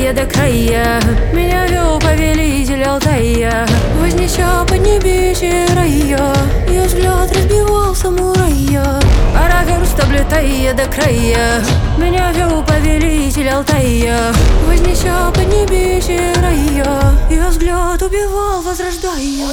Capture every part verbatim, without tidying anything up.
края до края. Меня вел повелитель Алтая, вознеся под небесье рая. Ее взгляд разбивал самурая, пара верст облетая до края. Меня вел повелитель Алтая, вознеся под небесье рая. Ее взгляд убивал, возрождая.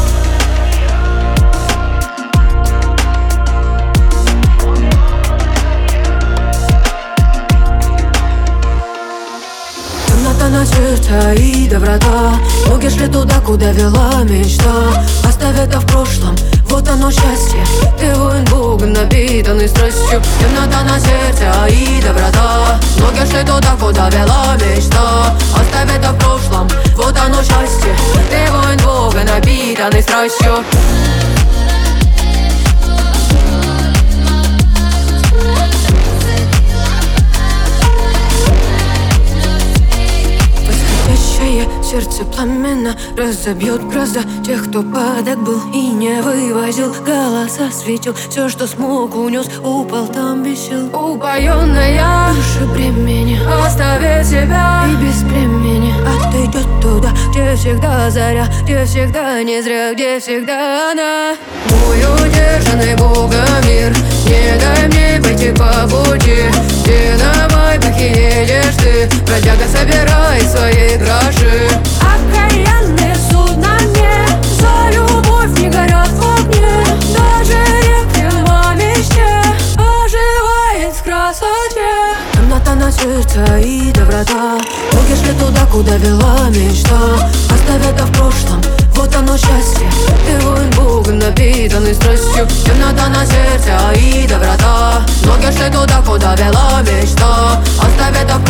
Темнота на сердце и доброта, ноги шли туда, куда вела мечта. Оставь это в прошлом, вот оно счастье. Ты воин Бога, напитанный страстью. Темнота на сердце и доброта, ноги шли туда, куда вела мечта. Оставь это в прошлом, вот оно счастье. Ты воин Бога, напитанный страстью. Сердце пламенно разобьет гроза тех, кто падок был и не вывозил. Голоса светил, все, что смог, унес, упал там без сил. Упоенная души бремени оставит себя и без племени отойдет туда, где всегда заря, где всегда не зря, где всегда она. Мой удержанный Богом мир, не дай мне пойти по пути, где на байбахе едешь ты, бродяга, собирай свои гроши. Окаянные судна мне за любовь не горят в огне. Даже реки в мечте оживает в красоте. Темнота на сердце и доброта, ноги шли туда, куда вела мечта. Оставь это в прошлом, вот оно счастье. Ты воин Бога, напитанный страстью. Темнота на сердце и доброта, ноги шли туда, куда вела мечта. Оставь это в